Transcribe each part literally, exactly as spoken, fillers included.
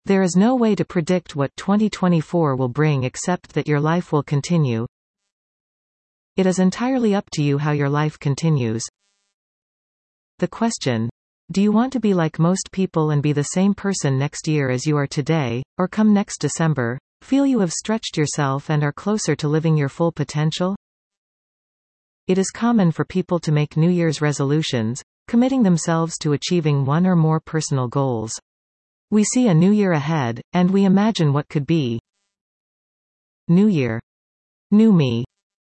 There is no way to predict what twenty twenty-four will bring except that your life will continue. It is entirely up to you how your life continues. The question: do you want to be like most people and be the same person next year as you are today, or come next December, feel you have stretched yourself and are closer to living your full potential? It is common for people to make New Year's resolutions, committing themselves to achieving one or more personal goals. We see a new year ahead, and we imagine what could be. New year. New me.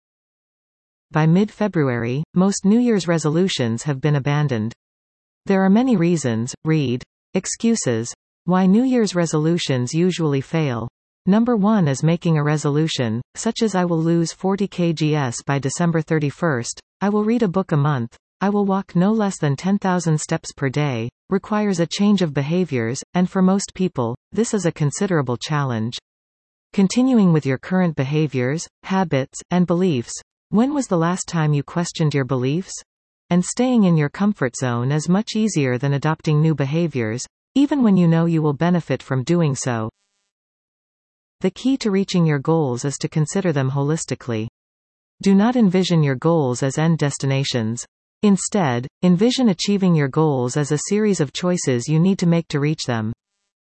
By mid-February, most New Year's resolutions have been abandoned. There are many reasons, read. Excuses. Why New Year's resolutions usually fail. Number one is making a resolution, such as I will lose forty kilograms by December thirty-first, I will read a book a month, I will walk no less than ten thousand steps per day, requires a change of behaviors, and for most people, this is a considerable challenge. Continuing with your current behaviors, habits, and beliefs. When was the last time you questioned your beliefs? And staying in your comfort zone is much easier than adopting new behaviors, even when you know you will benefit from doing so. The key to reaching your goals is to consider them holistically. Do not envision your goals as end destinations. Instead, envision achieving your goals as a series of choices you need to make to reach them.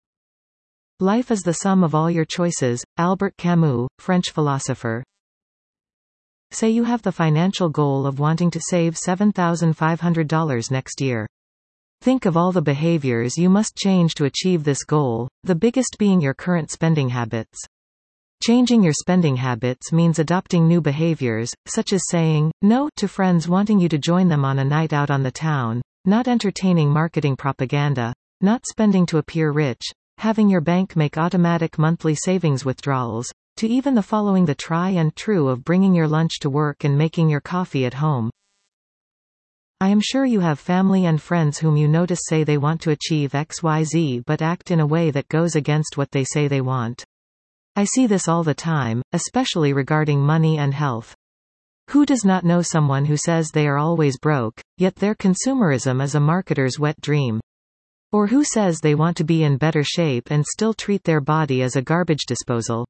Life is the sum of all your choices. Albert Camus, French philosopher. Say you have the financial goal of wanting to save seven thousand five hundred dollars next year. Think of all the behaviors you must change to achieve this goal, the biggest being your current spending habits. Changing your spending habits means adopting new behaviors, such as saying no to friends wanting you to join them on a night out on the town, not entertaining marketing propaganda, not spending to appear rich, having your bank make automatic monthly savings withdrawals, to even the following the try and true of bringing your lunch to work and making your coffee at home. I am sure you have family and friends whom you notice say they want to achieve X Y Z but act in a way that goes against what they say they want. I see this all the time, especially regarding money and health. Who does not know someone who says they are always broke, yet their consumerism is a marketer's wet dream? Or who says they want to be in better shape and still treat their body as a garbage disposal?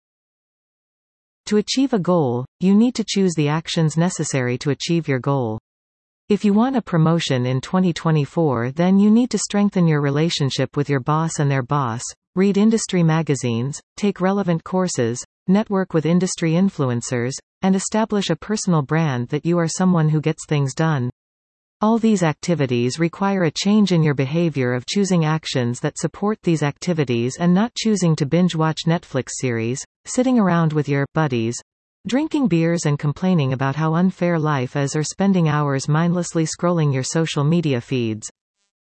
To achieve a goal, you need to choose the actions necessary to achieve your goal. If you want a promotion in twenty twenty-four, then you need to strengthen your relationship with your boss and their boss, read industry magazines, take relevant courses, network with industry influencers, and establish a personal brand that you are someone who gets things done. All these activities require a change in your behavior of choosing actions that support these activities and not choosing to binge-watch Netflix series, sitting around with your buddies, drinking beers and complaining about how unfair life is, or spending hours mindlessly scrolling your social media feeds.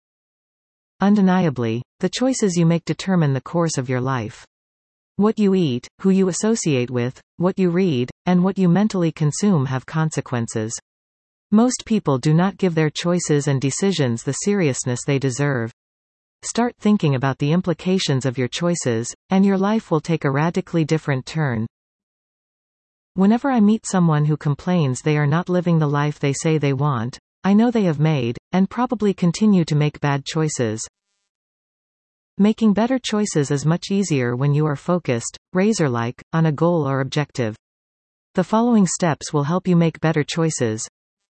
Undeniably, the choices you make determine the course of your life. What you eat, who you associate with, what you read, and what you mentally consume have consequences. Most people do not give their choices and decisions the seriousness they deserve. Start thinking about the implications of your choices, and your life will take a radically different turn. Whenever I meet someone who complains they are not living the life they say they want, I know they have made, and probably continue to make bad choices. Making better choices is much easier when you are focused, razor-like, on a goal or objective. The following steps will help you make better choices.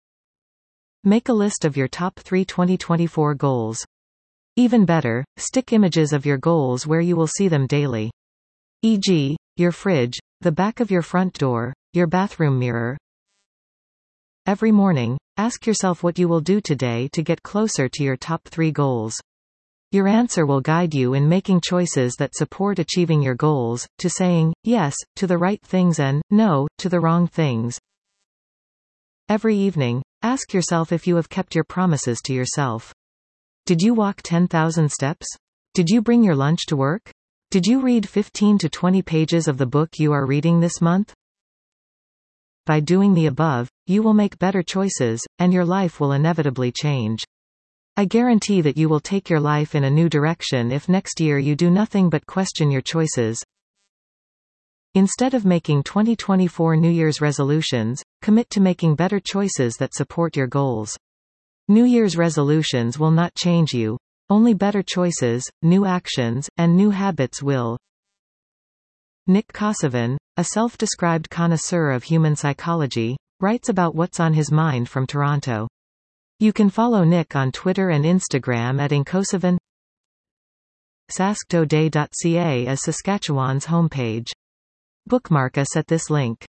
Make a list of your top three twenty twenty-four goals. Even better, stick images of your goals where you will see them daily. for example, your fridge, the back of your front door, your bathroom mirror. Every morning, ask yourself what you will do today to get closer to your top three goals. Your answer will guide you in making choices that support achieving your goals, to saying yes to the right things and no to the wrong things. Every evening, ask yourself if you have kept your promises to yourself. Did you walk ten thousand steps? Did you bring your lunch to work? Did you read fifteen to twenty pages of the book you are reading this month? By doing the above, you will make better choices, and your life will inevitably change. I guarantee that you will take your life in a new direction if next year you do nothing but question your choices. Instead of making twenty twenty-four New Year's resolutions, commit to making better choices that support your goals. New Year's resolutions will not change you. Only better choices, new actions, and new habits will. Nick Kosovan, a self-described connoisseur of human psychology, writes about what's on his mind from Toronto. You can follow Nick on Twitter and Instagram at inkosovan. sasktoday dot c a is Saskatchewan's homepage. Bookmark us at this link.